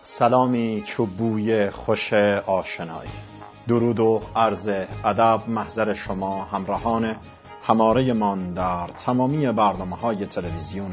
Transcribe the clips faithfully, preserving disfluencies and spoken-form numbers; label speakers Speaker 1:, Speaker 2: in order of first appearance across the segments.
Speaker 1: سلامی چوب بوی خوش آشنایی. درود و عرض ادب محضر شما همراهان هماره من در تمامی برنامه‌های تلویزیون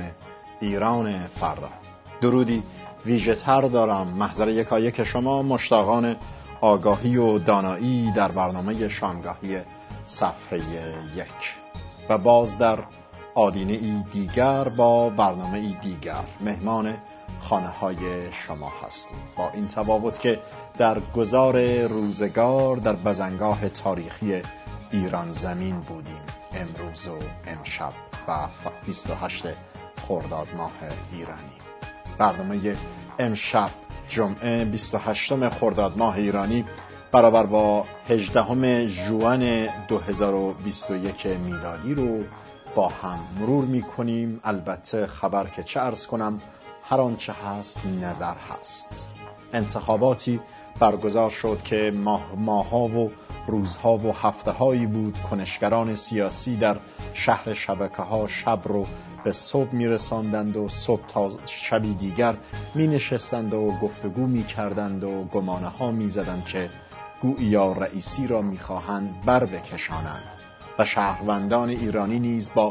Speaker 1: ایران فردا. درودی ویژه تر دارم محضر یکایک شما مشتاقان آگاهی و دانایی در برنامه شامگاهی صفحه یک و باز در آدینه ای دیگر با برنامه ای دیگر مهمان خانه های شما هستیم، با این تفاوت که در گذار روزگار در بزنگاه تاریخی ایران زمین بودیم. امروز و امشب و بیست و هشتم خرداد ماه ایرانی. برنامه امشب جمعه بیست و هشتم خرداد ماه ایرانی برابر با هجدهم ژوئن دو هزار و بیست و یک میلادی رو با هم مرور می کنیم. البته خبر که چه عرض کنم، هر آنچه هست نظر هست. انتخاباتی برگزار شد که ماه ماها و روزها و هفته هایی بود کنشگران سیاسی در شهر شبکه ها شب رو به صبح می رساندند و صبح تا شبی دیگر می نشستند و گفتگو می کردند و گمانه ها می زدند که گویا رئیسی را می خواهند بر بکشانند و شهروندان ایرانی نیز با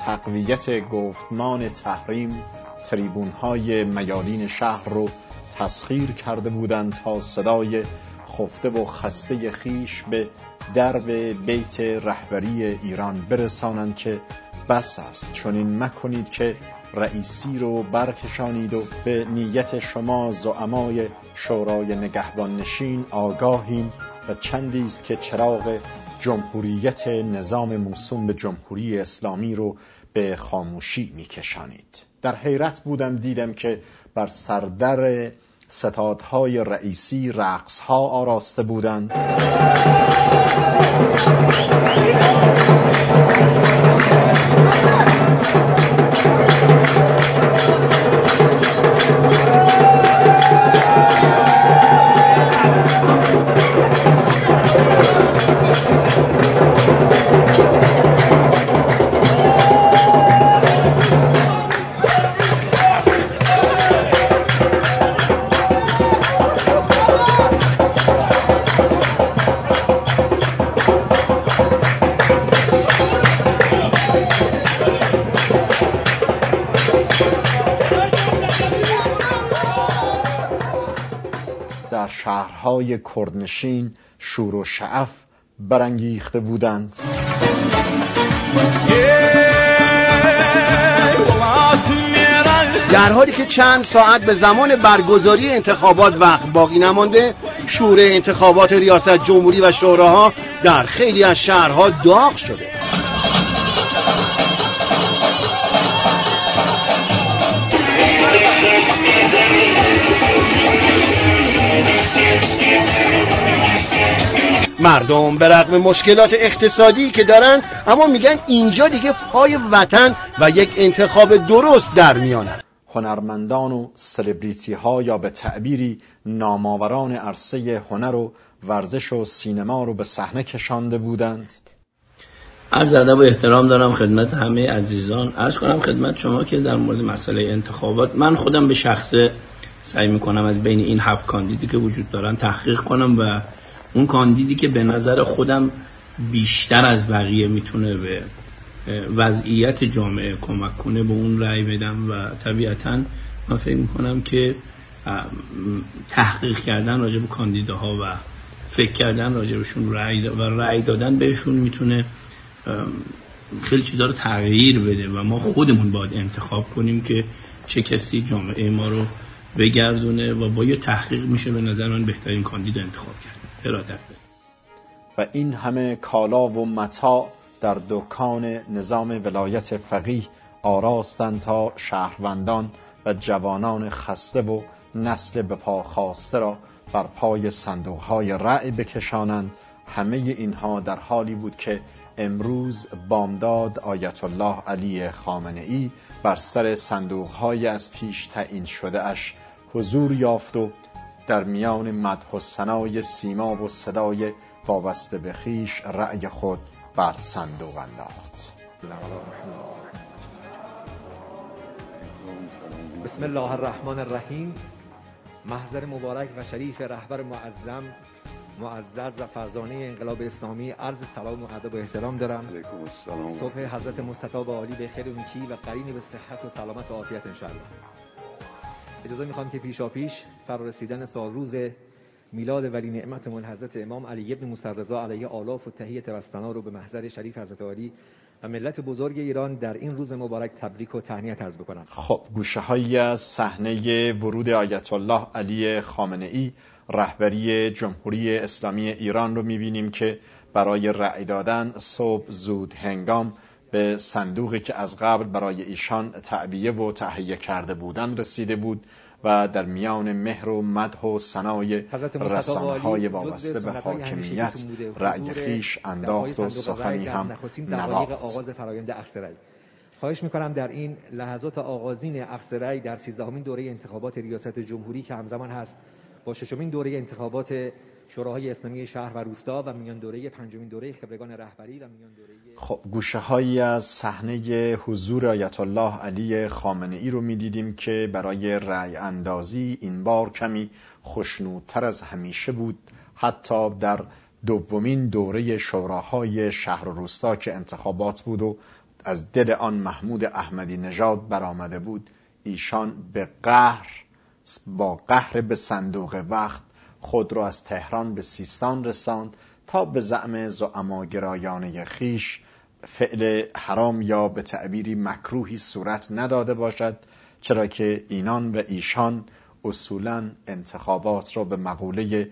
Speaker 1: تقویت گفتمان تحریم تریبون های میادین شهر رو تسخیر کرده بودند تا صدای خفته و خسته خیش به درب بیت رهبری ایران برسانند که بس است چنین مکنید که رئیسی رو برکشانید و به نیت شما زعمای شورای نگهبان نشین آگاهیم و چندی است که چراغ جمهوریت نظام موسوم به جمهوری اسلامی رو به خاموشی میکشانید. در حیرت بودم دیدم که بر سردر ستادهای رئیسی رقصها آراسته بودند. در شهرهای کردنشین شور و شعف برانگیخته بودند.
Speaker 2: در حالی که چند ساعت به زمان برگزاری انتخابات وقت باقی نمانده، شور انتخابات ریاست جمهوری و شوراها در خیلی از شهرها داغ شده. مردم به رغم مشکلات اقتصادی که دارن اما میگن اینجا دیگه پای وطن و یک انتخاب درست در میانن.
Speaker 1: هنرمندان و سلبریتی ها یا به تعبیری نامآوران عرصه هنر و ورزش و سینما رو به صحنه کشانده بودند.
Speaker 3: عرض ادب و احترام دارم خدمت همه عزیزان. عرض کنم خدمت شما که در مورد مسئله انتخابات من خودم به شخصه سعی میکنم از بین این هفت کاندیدی که وجود دارن تحقیق کنم و اون کاندیدی که به نظر خودم بیشتر از بقیه میتونه به وضعیت جامعه کمک کنه به اون رأی بدم و طبیعتاً من فکر میکنم که تحقیق کردن راجع به کاندیداها و فکر کردن راجع بهشون رأی و رأی دادن بهشون میتونه خیلی چیزا رو تغییر بده و ما خودمون باید انتخاب کنیم که چه کسی جامعه ما رو بگردونه و با یه تحقیق میشه به نظر من بهترین کاندید انتخاب کرد. ارادت
Speaker 1: و این همه کالا و متاع در دکان نظام ولایت فقیه آراستند تا شهروندان و جوانان خسته و نسل به پا خاسته را بر پای صندوقهای رأی بکشانند. همه اینها در حالی بود که امروز بامداد آیت الله علی خامنه‌ای بر سر صندوقهای از پیش تعیین شده اش حضور یافت و در میان مدح و ثنای سیما و صدای وابسته به خویش رأی خود بر صندوق انداخت.
Speaker 4: بسم الله الرحمن الرحیم. محضر مبارک و شریف رهبر معظم معزز و فرزانه انقلاب اسلامی عرض سلام و ادب و احترام دارم.
Speaker 5: علیکم السلام.
Speaker 4: صبح حضرت مصطفی با عالی به خیر و نیکی و قرین به صحت و سلامت و عافیت ان شاء الله. اجازه میخوام که پیشا پیش فرارسیدن سال روز میلاد ولی نعمتمون حضرت امام علی ابن موسی رضا علیه آلاف و تحیت و ثنا رو به محضر شریف حضرت عالی و ملت بزرگ ایران در این روز مبارک تبریک و تهنیت عرض بکنم.
Speaker 1: خب گوشه هایی از صحنه ورود آیت الله علی خامنه‌ای رهبری جمهوری اسلامی ایران رو می‌بینیم که برای رأی دادن صبح زود هنگام به صندوقی که از قبل برای ایشان تعبیه و تهیه کرده بودن رسیده بود و در میان مهر و مدح و ثنای رسانه‌های وابسته به حاکمیت رأی خویش انداخت و سخنی هم نواخت.
Speaker 4: آغاز فرآیند اخذ رأی. خواهش میکنم در این لحظات آغازین اخذ رأی در سیزدهمین دوره انتخابات ریاست جمهوری که همزمان هست با ششمین دوره انتخابات شوراهای اسلامی شهر و روستا و میان دوره پنجمین دوره خبرگان رهبری و میان دوره
Speaker 1: خب گوشه هایی از صحنه حضور آیت الله علی خامنه‌ای رو می‌دیدیم که برای رأی اندازی این بار کمی خوشنودتر از همیشه بود. حتی در دومین دوره شوراهای شهر و روستا که انتخابات بود و از دل آن محمود احمدی نژاد برآمده بود، ایشان به قهر با قهر به صندوق وقت خود را از تهران به سیستان رساند تا به زعم زعماگرایانه خیش فعل حرام یا به تعبیری مکروهی صورت نداده باشد، چرا که اینان و ایشان اصولاً انتخابات را به مقوله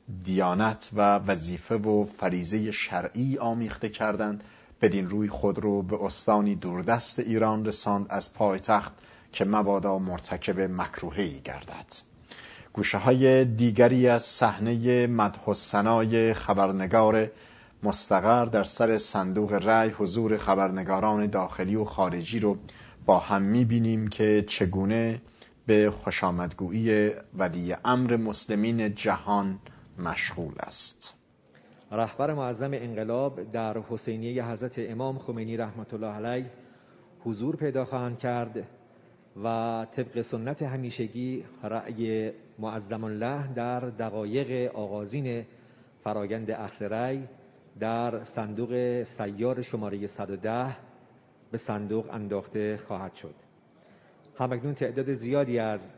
Speaker 1: دیانت و وظیفه و فریضه شرعی آمیخته کردند. بدین روی خود رو به استانی دوردست ایران رساند از پایتخت که مبادا مرتکب مکروهی گردد. گوشه های دیگری از صحنه مدح و ثنای خبرنگار مستقر در سر صندوق رأی حضور خبرنگاران داخلی و خارجی رو با هم می‌بینیم که چگونه به خوشامدگویی ولی امر مسلمین جهان مشغول است.
Speaker 4: رهبر معظم انقلاب در حسینیه حضرت امام خمینی رحمت الله علیه حضور پیدا خواهند کرد و طبق سنت همیشگی رأی معظم الله در دقایق آغازین فرایند اخذ رأی در صندوق سیار شماره صد و ده به صندوق انداخته خواهد شد. همکنون تعداد زیادی از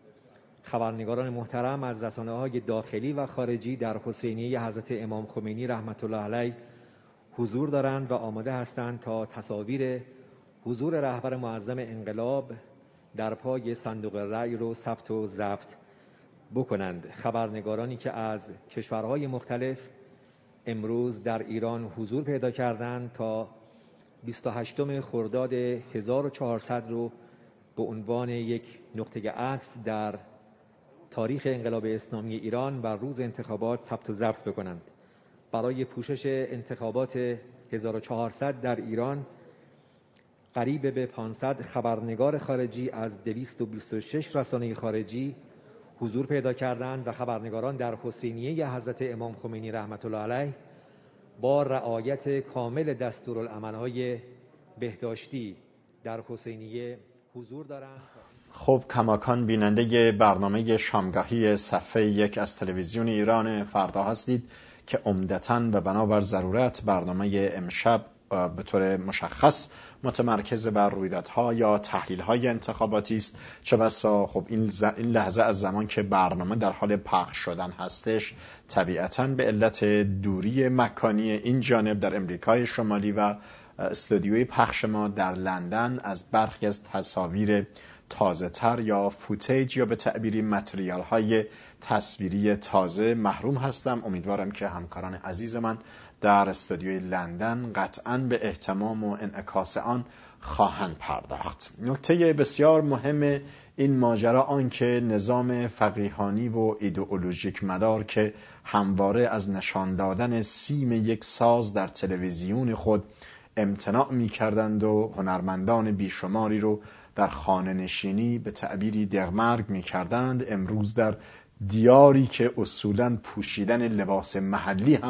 Speaker 4: خبرنگاران محترم از رسانه‌های داخلی و خارجی در حسینیه حضرت امام خمینی رحمت الله علیه حضور دارند و آماده هستند تا تصاویر حضور رهبر معظم انقلاب در پای صندوق رأی رو ثبت و ضبط بکنند. خبرنگارانی که از کشورهای مختلف امروز در ایران حضور پیدا کردند تا بیست و هشتم خرداد هزار و چهارصد رو به عنوان یک نقطه عطف در تاریخ انقلاب اسلامی ایران و روز انتخابات ثبت و ضبط بکنند. برای پوشش انتخابات هزار و چهارصد در ایران قریب به پانصد خبرنگار خارجی از دویست و بیست و شش رسانه خارجی حضور پیدا کردند و خبرنگاران در حسینیه حضرت امام خمینی رحمت الله علیه با رعایت کامل دستورالعمل‌های بهداشتی در حسینیه حضور دارند.
Speaker 1: خب کماکان بیننده برنامه شامگاهی صفحه یک از تلویزیون ایران فردا هستید که عمدتاً و بنابر ضرورت برنامه امشب به طور مشخص متمرکز بر رویدادها یا تحلیل‌های انتخاباتی است. چه بسا خب این, این لحظه از زمان که برنامه در حال پخش شدن هستش طبیعتاً به علت دوری مکانی این جانب در امریکای شمالی و استودیوی پخش ما در لندن از برخی از تصاویر تازه تر یا فوتیج یا به تعبیری متریال های تصویری تازه محروم هستم. امیدوارم که همکاران عزیز من در استودیوی لندن قطعاً به اهتمام و انعکاس آن خواهند پرداخت. نکته بسیار مهم این ماجرا آن که نظام فقیهانی و ایدئولوژیک مدار که همواره از نشان دادن سیم یک ساز در تلویزیون خود امتناع می کردند و هنرمندان بیشماری رو در خانه نشینی به تعبیری دغمرگ می کردند، امروز در دیاری که اصولاً پوشیدن لباس محلی هم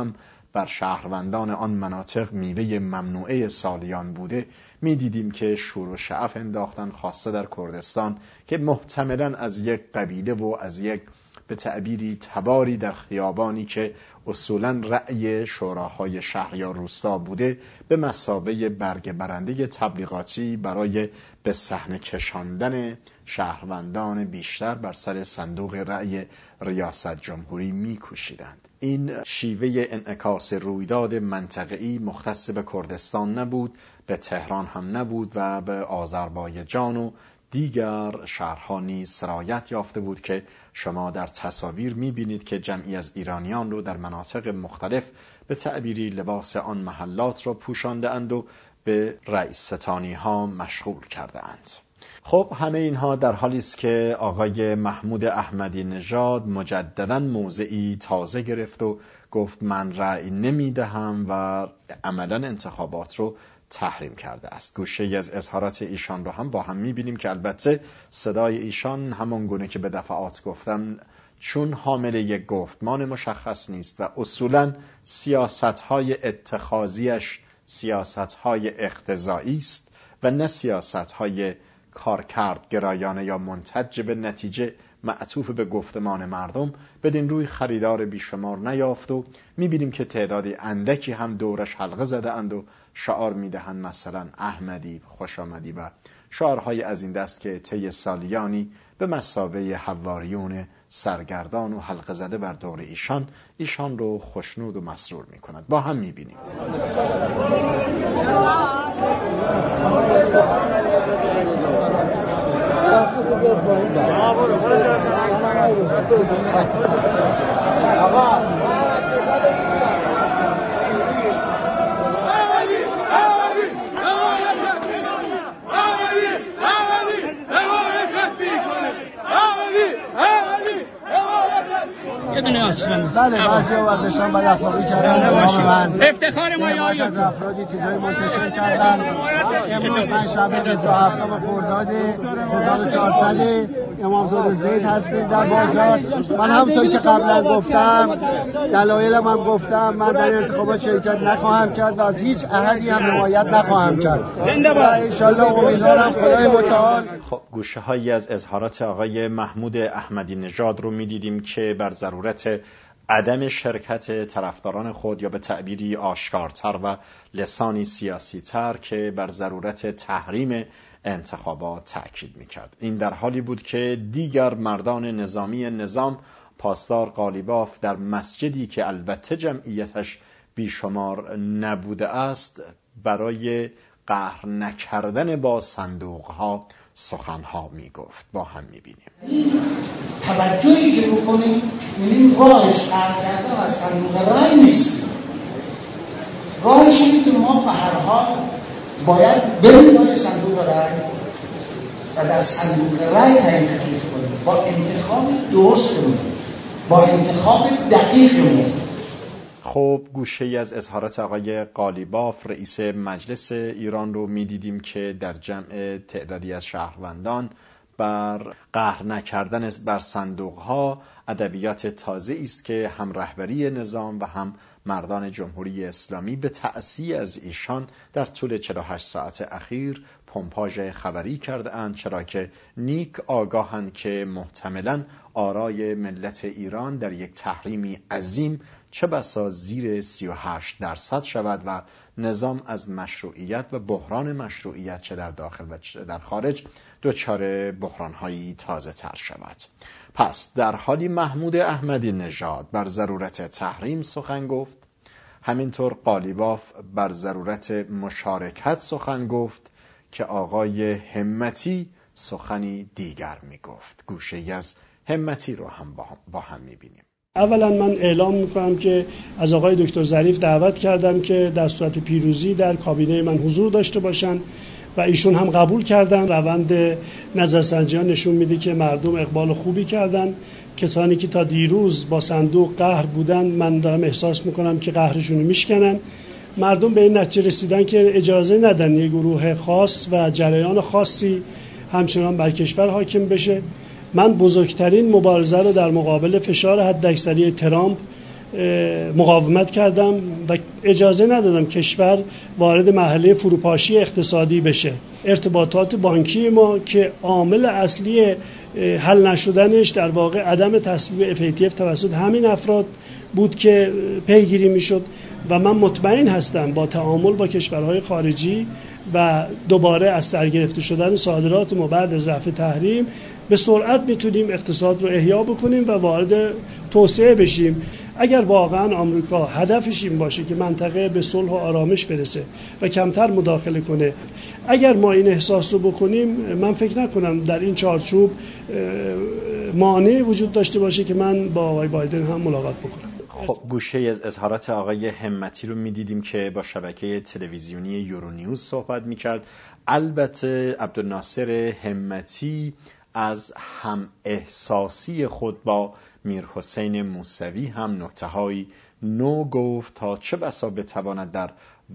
Speaker 1: بر شهروندان آن مناطق میوه ممنوعه سالیان بوده، میدیدیم که شور و شعف انداختن، خاصه در کردستان که محتملاً از یک قبیله و از یک به تعبیری تباری در خیابانی که اصولاً رأی شوراهای شهر یا روستا بوده، به مثابه برگ برنده تبلیغاتی برای به صحنه کشاندن شهروندان بیشتر بر سر صندوق رأی ریاست جمهوری می‌کوشیدند. این شیوه انعکاس رویداد منطقه‌ای مختص به کردستان نبود، به تهران هم نبود و به آذربایجان و دیگر شهرها نیز سرایت یافته بود که شما در تصاویر می‌بینید که جمعی از ایرانیان رو در مناطق مختلف به تعبیری لباس آن محلات را پوشانده اند و به رئیس‌ستانی ها مشغول کرده اند. خب همه اینها در حالی است که آقای محمود احمدی نژاد مجدداً موضعی تازه گرفت و گفت من رأی نمیدهم و عملاً انتخابات رو تحریم کرده است. گوشه‌ای از اظهارات ایشان رو هم با هم می‌بینیم که البته صدای ایشان همان گونه که به دفعات گفتم چون حامل یک گفتمان مشخص نیست و اصولاً سیاست‌های اتخاذیش سیاست‌های اقتضایی است و نه سیاست‌های کارکرد گرایانه یا منتج به نتیجه معطوف به گفتمان مردم، بدین روی خریدار بیشمار نیافت و می‌بینیم که تعدادی اندکی هم دورش حلقه زده اند و شعار میدهند مثلا احمدی، خوش آمدی و شعارهای از این دست که طی سالیانی به مثابه حواریون سرگردان و حلقه زده بر دور ایشان ایشان رو خوشنود و مسرور می‌کند. با هم می‌بینیم.
Speaker 3: یه دونه آشغال.
Speaker 5: بله بعضی وردشان بد اخلاقی کردن من
Speaker 3: افتخار ما یا
Speaker 5: از افرادی چیزای منتشر کردن. امروز من شب بیست و هفتم خرداد هزار و چهارصد امام زید هستیم در بازار. من همونطور که قبلا گفتم دلایلم هم گفتم، من در انتخابات شرکت نخواهم کرد و از هیچ احدی هم حمایت نخواهم کرد. زنده باد. ان شاءالله امیدوارم خدای متعال.
Speaker 1: خب گوشه هایی از اظهارات آقای محمود احمدی نژاد رو می‌دیدیم که بر ضرورت عدم شرکت طرفداران خود یا به تعبیری آشکارتر و لسانی سیاسی تر که بر ضرورت تحریم انتخابات تأکید می‌کرد. این در حالی بود که دیگر مردان نظامی نظام پاسدار قالیباف در مسجدی که البته جمعیتش بیشمار نبوده است برای قهر نکردن با صندوق‌ها سخنها میگفت. با هم میبینیم.
Speaker 6: توجهی که بکنیم میبینیم راهش قهر کردن از صندوق رای نیست. راهش اینه که ما به هر حال باید بریم با صندوق رای و در صندوق رای تعیین تکلیف کنیم با انتخاب درستمون، با انتخاب دقیقمون.
Speaker 1: خب گوشه‌ای از اظهارات آقای قالیباف رئیس مجلس ایران رو می‌دیدیم که در جمع تعدادی از شهروندان بر قهر نکردن بر صندوق‌ها ادبیات تازه است که هم رهبری نظام و هم مردان جمهوری اسلامی به تأسی از ایشان در طول چهل و هشت ساعت اخیر پمپاژ خبری کرده اند، چرا که نیک آگاهند که محتملاً آرای ملت ایران در یک تحریمی عظیم چه بسا زیر سی و هشت درصد شود و نظام از مشروعیت و بحران مشروعیت چه در داخل و چه در خارج دچار بحران‌هایی تازه تر شود. پس در حالی محمود احمدی نژاد بر ضرورت تحریم سخن گفت، همینطور قالیباف بر ضرورت مشارکت سخن گفت که آقای همتی سخنی دیگر می گفت. گوشه‌ای از همتی رو هم با هم می بینیم.
Speaker 7: اولا من اعلام میکنم که از آقای دکتر ظریف دعوت کردم که در صورت پیروزی در کابینه من حضور داشته باشن و ایشون هم قبول کردن. روند نظرسنجی ها نشون میده که مردم اقبال خوبی کردن. کسانی که تا دیروز با صندوق قهر بودن من دارم احساس میکنم که قهرشون رو میشکنن. مردم به این نتیجه رسیدن که اجازه ندن یک گروه خاص و جریان خاصی همچنان بر کشور حاکم بشه. من بزرگترین مبارزه رو در مقابل فشار حداکثری ترامپ مقاومت کردم و اجازه ندادم کشور وارد مرحله فروپاشی اقتصادی بشه. ارتباطات بانکی ما که عامل اصلی حل نشدنش در واقع عدم تصویب اف ای تی اف توسط همین افراد بود که پیگیری میشد و من مطمئن هستم با تعامل با کشورهای خارجی و دوباره از سر گرفته شدن صادرات ما بعد از رفع تحریم به سرعت میتونیم اقتصاد رو احیا بکنیم و وارد توسعه بشیم. اگر واقعا آمریکا هدفش این باشه که منطقه به صلح و آرامش برسه و کمتر مداخله کنه، اگر ما این احساس رو بکنیم، من فکر نکنم در این چارچوب مانع وجود داشته باشه که من با آقای بایدن هم ملاقات بکنم.
Speaker 1: خب گوشه از اظهارات آقای همتی رو میدیدیم که با شبکه تلویزیونی یورونیوز صحبت میکرد. البته عبدالناصر همتی از هم احساسی خود با میرحسین موسوی هم نکته‌های نو گفت تا چه بسا بتواند در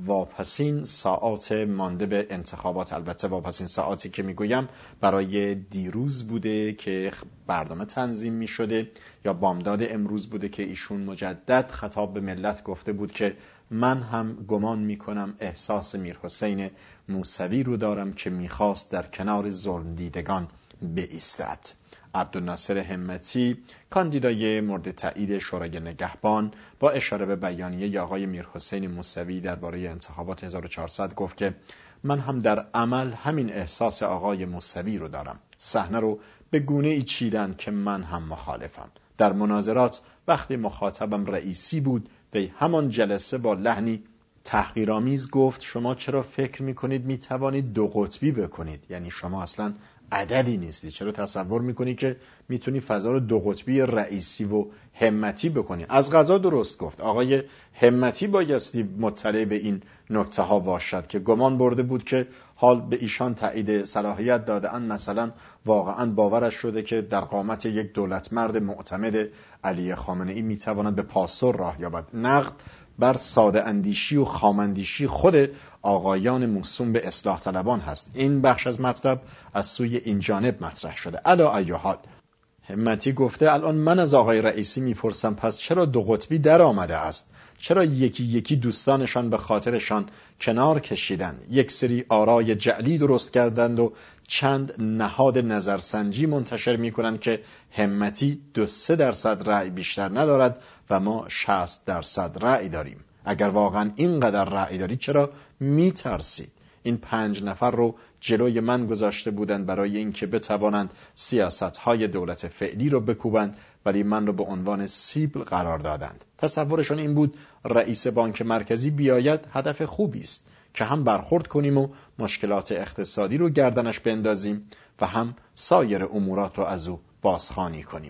Speaker 1: واپسین ساعات مانده به انتخابات، البته واپسین ساعاتی که میگویم برای دیروز بوده که برنامه تنظیم می شده یا بامداد امروز بوده که ایشون مجدد خطاب به ملت گفته بود که من هم گمان می کنم احساس میرحسین موسوی رو دارم که میخواست در کنار ظلم دیدگان بایستد. عبدالناصر همتی کاندیدای مورد تایید شورای نگهبان با اشاره به بیانیه آقای میرحسین موسوی درباره انتخابات هزار و چهارصد گفت که من هم در عمل همین احساس آقای موسوی رو دارم. صحنه رو به گونه ای چیدن که من هم مخالفم. در مناظرات وقتی مخاطبم رئیسی بود به همان جلسه با لحنی تحقیرآمیز گفت شما چرا فکر میکنید میتوانید دو قطبی بکنید؟ یعنی شما اصلا عددی نیستی، چرا تصور میکنی که میتونی فضا رو دو قطبی رئیسی و همتی بکنی؟ از قضا درست گفت. آقای همتی بایستی مطلع به این نکته ها باشد که گمان برده بود که حال به ایشان تایید صلاحیت داده اند، مثلا واقعا باورش شده که در قامت یک دولت مرد معتمد علی خامنه ای میتواند به پاستور راه یابد. نقد بر ساده اندیشی و خامندیشی خود آقایان موسوم به اصلاح طلبان هست. این بخش از مطلب از سوی این جانب مطرح شده. علا ای حال همتی گفته الان من از آقای رئیسی میپرسم پس چرا دو قطبی در آمده است؟ چرا یکی یکی دوستانشان به خاطرشان کنار کشیدن، یک سری آرای جعلی درست کردند و چند نهاد نظرسنجی منتشر میکنند که همتی دو سه درصد رأی بیشتر ندارد و ما شصت درصد رأی داریم. اگر واقعا اینقدر رأی دارید چرا میترسید؟ این پنج نفر رو جلوی من گذاشته بودند برای اینکه بتوانند سیاست‌های دولت فعلی رو بکوبند، ولی من رو به عنوان سیبل قرار دادند. تصورشون این بود رئیس بانک مرکزی بیاید هدف خوبی است که هم برخورد کنیم و مشکلات اقتصادی رو گردنش بندازیم و هم سایر امورات رو از او بازخوانی کنیم.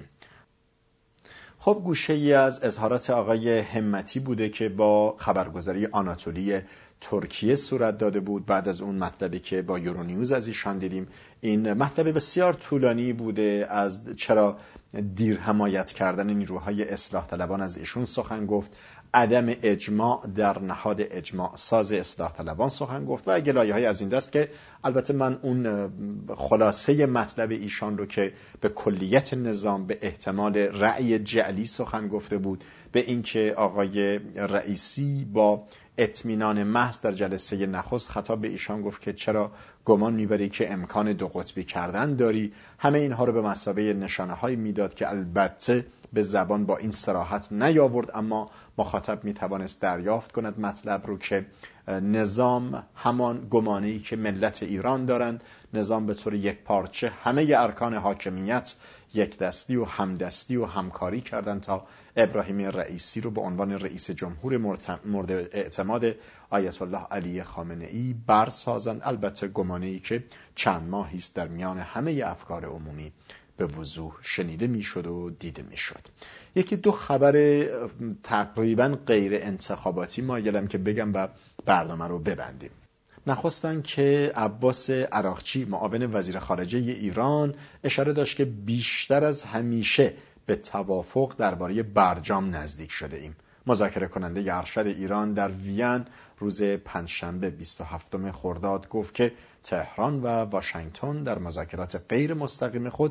Speaker 1: خب گوشه ای از اظهارات آقای همتی بوده که با خبرگزاری آناتولی ترکیه صورت داده بود بعد از اون مطلبی که با یورونیوز از ایشان دیدیم. این مطلب بسیار طولانی بوده، از چرا دیر حمایت کردن نیروهای اصلاح طلبان از ایشون سخن گفت، عدم اجماع در نهاد اجماع ساز اصلاح طلبان سخن گفت و گلایه‌های از این دست که البته من اون خلاصه مطلب ایشان رو که به کلیت نظام، به احتمال رأی جعلی سخن گفته بود، به اینکه آقای رئیسی با اطمینان محض در جلسه نخست خطاب به ایشان گفت که چرا گمان میبری که امکان دو قطبی کردن داری، همه اینها رو به مثابه نشانه های میداد که البته به زبان با این صراحت نیاورد، اما مخاطب میتوانست دریافت کند مطلب رو که نظام همان گمانه‌ای که ملت ایران دارند، نظام به طور یک پارچه همه ارکان حاکمیت یک دستی و همدستی و همکاری کردند تا ابراهیم رئیسی رو به عنوان رئیس جمهور مورد اعتماد آیت الله علی خامنه ای برسازند. البته گمانه‌ای که چند ماهی است در میان همه افکار عمومی به وضوح شنیده میشد و دیده میشد. یکی دو خبر تقریبا غیر انتخاباتی مایلم که بگم و برنامه رو ببندیم. نخستن که عباس عراقچی معاون وزیر خارجه ایران اشاره داشت که بیشتر از همیشه به توافق درباره برجام نزدیک شده ایم. مذاکره کننده ارشد ایران در وین روز پنجشنبه بیست و هفتم خرداد گفت که تهران و واشنگتن در مذاکرات غیر مستقیم خود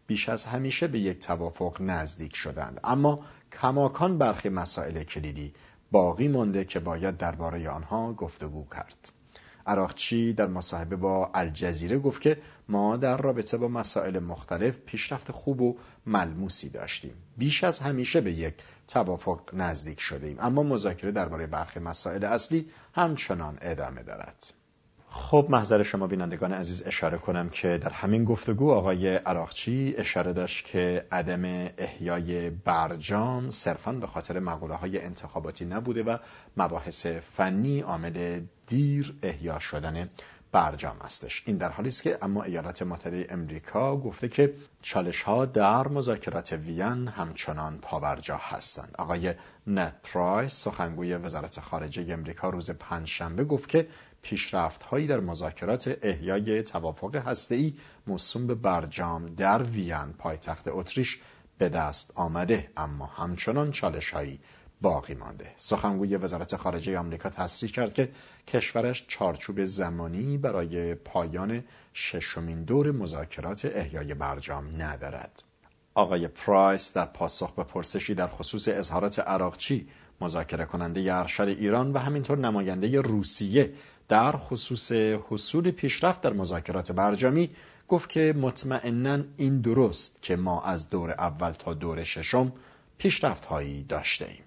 Speaker 1: بیش از همیشه به یک توافق نزدیک شدند، اما کماکان برخی مسائل کلیدی باقی مانده که باید درباره آنها گفتگو کرد. عراقچی در مصاحبه با الجزیره گفت که ما در رابطه با مسائل مختلف پیشرفت خوب و ملموسی داشتیم. بیش از همیشه به یک توافق نزدیک شدیم، اما مذاکره درباره برخی مسائل اصلی همچنان ادامه دارد. خب محضر شما بینندگان عزیز اشاره کنم که در همین گفتگو آقای عراقچی اشاره داشت که عدم احیای برجام صرفاً به خاطر مقوله‌های انتخاباتی نبوده و مباحث فنی عامل دیر احیا شدن برجام استش. این در حالی است که اما ایالات متحده امریکا گفته که چالش‌ها در مذاکرات وین همچنان پابرجا هستند. آقای نت پرایس سخنگوی وزارت خارجه امریکا روز پنجشنبه گفت که پیشرفت‌هایی در مذاکرات احیای توافق هسته‌ای موسوم به برجام در وین پایتخت اتریش به دست آمده، اما همچنان چالش‌هایی باقی مانده. سخنگوی وزارت خارجه آمریکا تصریح کرد که کشورش چارچوب زمانی برای پایان ششمین دور مذاکرات احیای برجام ندارد. آقای پرایس در پاسخ به پرسشی در خصوص اظهارات عراقچی، مذاکره کننده ارشد ایران و همینطور نماینده روسیه در خصوص حصول پیشرفت در مذاکرات برجامی، گفت که مطمئناً این درست که ما از دور اول تا دور ششم پیشرفت‌هایی داشته ایم،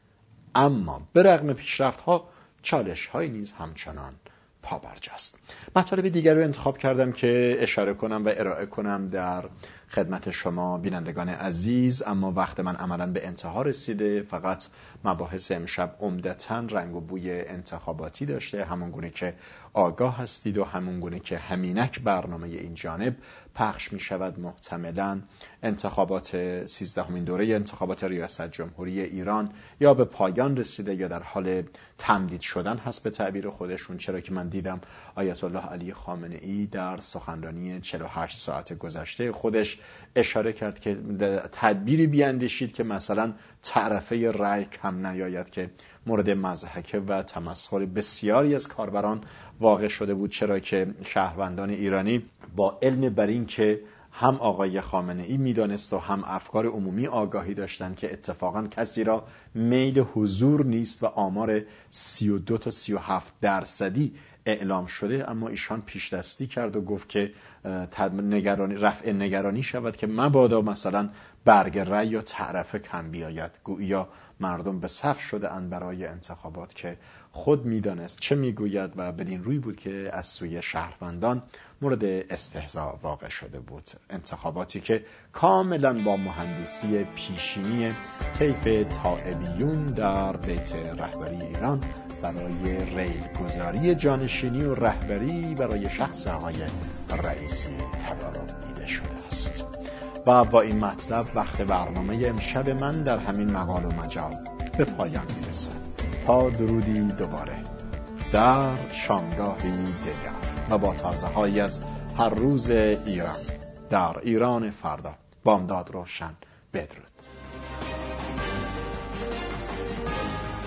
Speaker 1: اما به رغم پیشرفت‌ها چالش‌هایی نیز همچنان پابرجاست. مطالب دیگر رو انتخاب کردم که اشاره کنم و ارائه کنم در خدمت شما بینندگان عزیز، اما وقت من عملاً به انتها رسیده. فقط مباحث امشب عمدتاً رنگ و بوی انتخاباتی داشته، همونگونه که آگاه هستید و همونگونه که همینک برنامه این جانب پخش می شود. محتملاً انتخابات سیزدهمین دوره انتخابات ریاست جمهوری ایران یا به پایان رسیده یا در حال تمدید شدن هست به تعبیر خودشون، چرا که من دیدم آیت الله علی خامنه ای در سخنرانی چهل و هشت ساعت گذشته خودش اشاره کرد که تدبیری بیاندیشید که مثلا تعرفه رای کم نیاید، که مورد مضحکه و تمسخر بسیاری از کاربران واقع شده بود، چرا که شهروندان ایرانی با علم بر این که هم آقای خامنه ای میدانست و هم افکار عمومی آگاهی داشتند که اتفاقا کسی را میل حضور نیست و آمار سی و دو تا سی و هفت درصدی اعلام شده، اما ایشان پیش دستی کرد و گفت که نگرانی رفع نگرانی شود که مبادا مثلا برگ رای یا تعرفه کم بیاید. گویا مردم به صف شده اند برای انتخابات که خود میدانست چه میگوید و بدین روی بود که از سوی شهروندان مورد استهزاء واقع شده بود. انتخاباتی که کاملا با مهندسی پیشینی طیف طائبیون در بیت رهبری ایران برای ریل گذاری جانشینی و رهبری برای شخص آقای رئیسی تدارک دیده شده است. و با این مطلب وقت برنامه امشب من در همین مقال و مجال به پایان میرسه. تا درودی دوباره در شامگاهی دیگر و با تازه هایی از هر روز ایران در ایران فردا. بامداد روشن. بدرود.